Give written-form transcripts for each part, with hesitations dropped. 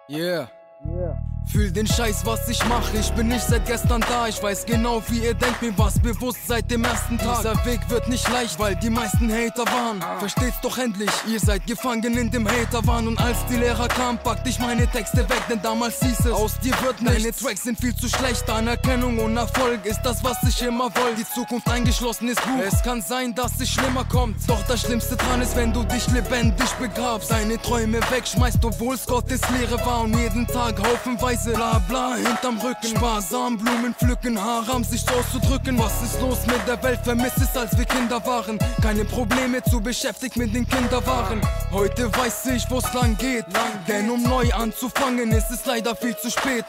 Yeah. Fühl den Scheiß, was ich mache, ich bin nicht seit gestern da. Ich weiß genau, wie ihr denkt, mir war's bewusst seit dem ersten Tag. Dieser Weg wird nicht leicht, weil die meisten Hater waren. Versteht's doch endlich, ihr seid gefangen in dem Haterwahn. Und als die Lehrer kamen, packte ich meine Texte weg, denn damals hieß es, aus dir wird nichts. Deine Tracks sind viel zu schlecht, Anerkennung und Erfolg ist das, was ich immer wollte. Die Zukunft eingeschlossenes Buch, es kann sein, dass es schlimmer kommt. Doch das Schlimmste dran ist, wenn du dich lebendig begabst. Deine Träume wegschmeißt, obwohl's Gottes Lehre war. Und jeden Tag haufenweise bla bla hinterm Rücken. Sparsam Blumen pflücken, Haram sich auszudrücken. Was ist los mit der Welt? Vermisst es, als wir Kinder waren. Keine Probleme, zu beschäftigt mit den Kinderwaren. Heute weiß ich, wo's lang geht. Denn um neu anzufangen, ist es leider viel zu spät.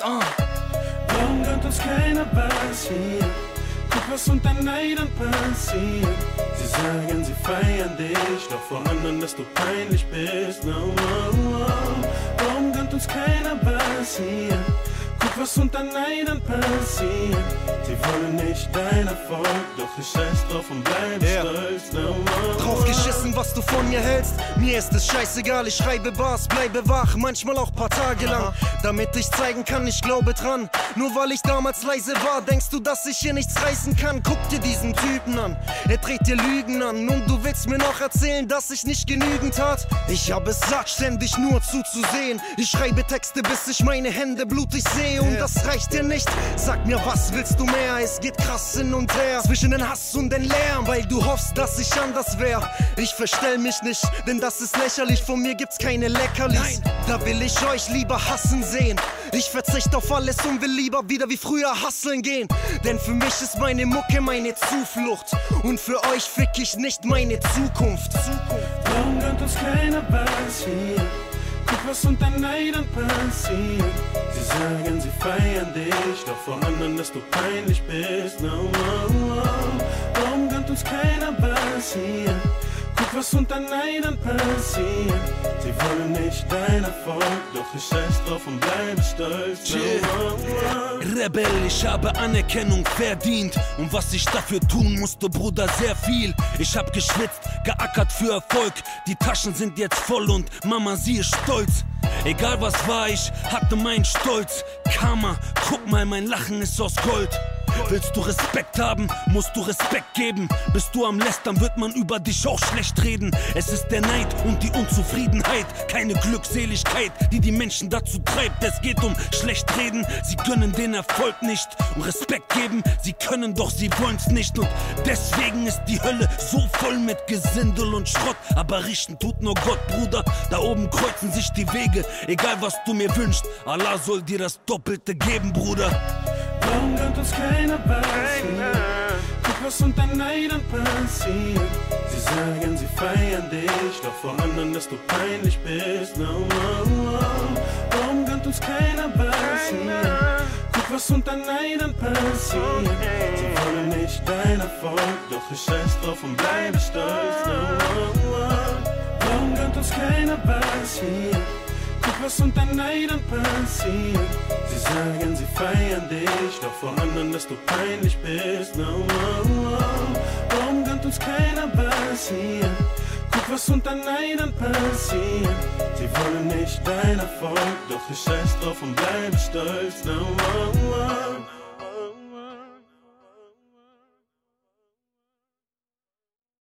Warum gönnt uns keiner was hier? Guck, was unter Neidern passiert. Sie sagen, sie feiern dich, doch vor anderen, dass du peinlich bist. No, no, no. Warum gönnt uns keiner was hier? Guck, was unter Neidern passiert. Sie wollen nicht dein Erfolg, doch ich scheiß drauf und bleib stolz. No, no, Drauf geschissen, was du von mir hältst. Mir ist es scheißegal, ich schreibe Bars, bleibe wach, manchmal auch paar Tage lang. Damit ich zeigen kann, ich glaube dran. Nur weil ich damals leise war, denkst du, dass ich hier nichts reißen kann? Guck dir diesen Typen an, er dreht dir Lügen an. Und du willst mir noch erzählen, dass ich nicht genügend tat? Ich hab es satt, ständig nur zuzusehen. Ich schreibe Texte, bis ich meine Hände blutig sehe. Und das reicht dir nicht, sag mir, was willst du mehr? Es geht krass hin und her, zwischen den Hass und den Lärm. Weil du hoffst, dass ich anders wär. Ich verstell mich nicht, denn das ist lächerlich. Von mir gibt's keine Leckerlis. Nein. Da will ich euch lieber hassen sehen. Ich verzichte auf alles und will lieber wieder wie früher hustlen gehen. Denn für mich ist meine Mucke meine Zuflucht. Und für euch fick ich nicht meine Zukunft. Warum gönnt uns keiner was hier? Guck, was unter Neidern passiert. Sie sagen, sie feiern dich, doch vor anderen, dass du peinlich bist. No, no, no. Warum gönnt uns keiner was hier? Guck, was unter Neidern passiert. Sie wollen nicht dein Erfolg, doch ich scheiß drauf und bleibe stolz. No, no, no. Rebell, ich habe Anerkennung verdient. Und was ich dafür tun musste, Bruder, sehr viel. Ich hab geschwitzt, geackert für Erfolg. Die Taschen sind jetzt voll und Mama, sie ist stolz. Egal was war, ich hatte meinen Stolz. Karma, guck mal, mein Lachen ist aus Gold. Willst du Respekt haben, musst du Respekt geben. Bist du am Lästern, wird man über dich auch schlecht reden. Es ist der Neid und die Unzufriedenheit, keine Glückseligkeit, die die Menschen dazu treibt. Es geht um schlecht reden, sie gönnen den Erfolg nicht. Und Respekt geben, sie können, doch sie wollen's nicht. Und deswegen ist die Hölle so voll mit Gesindel und Schrott. Aber richten tut nur Gott, Bruder, da oben kreuzen sich die Wege. Egal was du mir wünschst, Allah soll dir das Doppelte geben, Bruder. Warum gönnt uns keiner was hier? Guck, was unter Neidern passiert. Sie sagen, sie feiern dich, doch vor anderen, dass du peinlich bist. No, no, no. Warum gönnt uns keiner was hier? Guck, was unter Neidern passiert. Sie wollen nicht dein Erfolg, doch ich scheiß drauf und bleibe stolz. No, no, no. Warum gönnt uns keiner was hier? Guck, was unter Neidern passiert. Sie sagen, sie feiern dich, doch vor anderen, dass du peinlich bist. No, no, no. Warum gönnt uns keiner was hier? Guck, was unter Neidern passiert. Sie wollen nicht dein Erfolg, doch ich scheiß drauf und bleibe stolz. No, no, no.